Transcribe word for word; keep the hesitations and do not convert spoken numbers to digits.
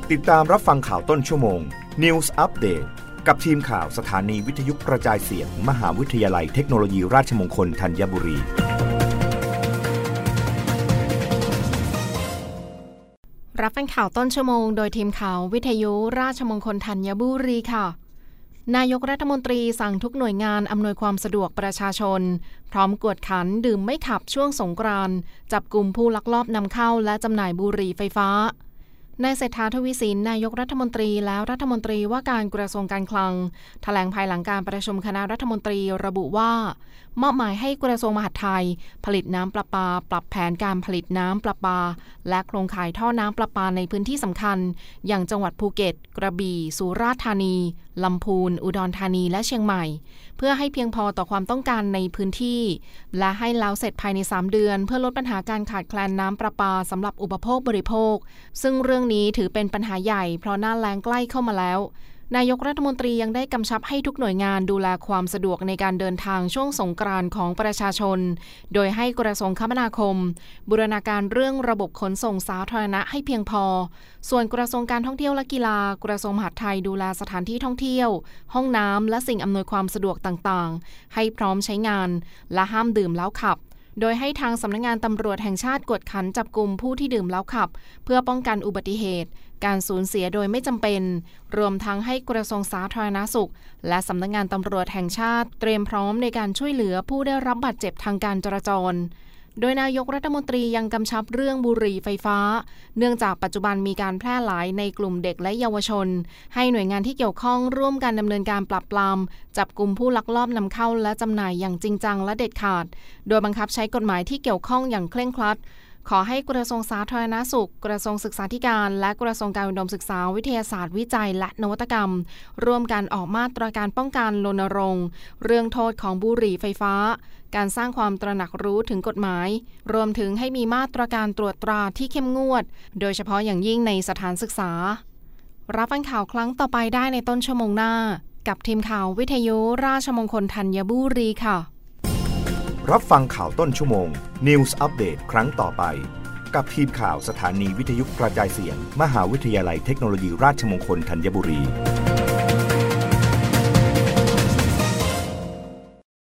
ติดตามรับฟังข่าวต้นชั่วโมง News Update กับทีมข่าวสถานีวิทยุกระจายเสียง มหาวิทยาลัยเทคโนโลยีราชมงคลธัญบุรีรับฟังข่าวต้นชั่วโมงโดยทีมข่าววิทยุราชมงคลธัญบุรีค่ะนายกรัฐมนตรีสั่งทุกหน่วยงานอำนวยความสะดวกประชาชนพร้อมกวดขันดื่มไม่ขับช่วงสงกรานต์จับกุมผู้ลักลอบนำเข้าและจำหน่ายบุหรี่ไฟฟ้านายเศรษฐา ทวีสินนายกรัฐมนตรีและรัฐมนตรีว่าการกระทรวงการคลังแถลงภายหลังการประชุมคณะรัฐมนตรีระบุว่ามอบหมายให้กระทรวงมหาดไทยผลิตน้ำประปาปรับแผนการผลิตน้ำประปาและโครงข่ายท่อน้ำประปาในพื้นที่สำคัญอย่างจังหวัดภูเก็ตกระบี่สุราษฎร์ธานีลำพูนอุดรธานีและเชียงใหม่เพื่อให้เพียงพอต่อความต้องการในพื้นที่และให้แล้วเสร็จภายในสามเดือนเพื่อลดปัญหาการขาดแคลนน้ำประปาสำหรับอุปโภคบริโภคซึ่งเรื่องนี้ถือเป็นปัญหาใหญ่เพราะหน้าแล้งใกล้เข้ามาแล้วนายกรัฐมนตรียังได้กำชับให้ทุกหน่วยงานดูแลความสะดวกในการเดินทางช่วงสงกรานต์ของประชาชนโดยให้กระทรวงคมนาคมบูรณาการเรื่องระบบขนส่งสาธารณะให้เพียงพอส่วนกระทรวงการท่องเที่ยวและกีฬากระทรวงมหาดไทยดูแลสถานที่ท่องเที่ยวห้องน้ำและสิ่งอำนวยความสะดวกต่างๆให้พร้อมใช้งานและห้ามดื่มแล้วขับโดยให้ทางสำนักงานตำรวจแห่งชาติกวดขันจับกุมผู้ที่ดื่มแล้วขับเพื่อป้องกันอุบัติเหตุการสูญเสียโดยไม่จำเป็นรวมทั้งให้กระทรวงสาธารณสุขและสำนักงานตำรวจแห่งชาติเตรียมพร้อมในการช่วยเหลือผู้ได้รับบาดเจ็บทางการจราจรโดยนายกรัฐมนตรียังกำชับเรื่องบุหรี่ไฟฟ้าเนื่องจากปัจจุบันมีการแพร่หลายในกลุ่มเด็กและเยาวชนให้หน่วยงานที่เกี่ยวข้องร่วมกันดำเนินการปราบปรามจับกุมผู้ลักลอบนำเข้าและจำหน่ายอย่างจริงจังและเด็ดขาดโดยบังคับใช้กฎหมายที่เกี่ยวข้องอย่างเคร่งครัดขอให้กระทรวงสาธารณสุขกระทรวงศึกษาธิการและกระทรวงการอุดมศึกษาวิทยาศาสตร์วิจัยและนวัตกรรมร่วมกันออกมาตรการป้องกันรณรงค์เรื่องโทษของบุหรี่ไฟฟ้าการสร้างความตระหนักรู้ถึงกฎหมายรวมถึงให้มีมาตรการตรวจตราที่เข้มงวดโดยเฉพาะอย่างยิ่งในสถานศึกษารับฟังข่าวครั้งต่อไปได้ในต้นชั่วโมงหน้ากับทีมข่าววิทยุราชมงคลธัญบุรีค่ะรับฟังข่าวต้นชั่วโมง News Update ครั้งต่อไปกับทีมข่าวสถานีวิทยุกระจายเสียง มหาวิทยาลัยเทคโนโลยีราชมงคลธัญบุรี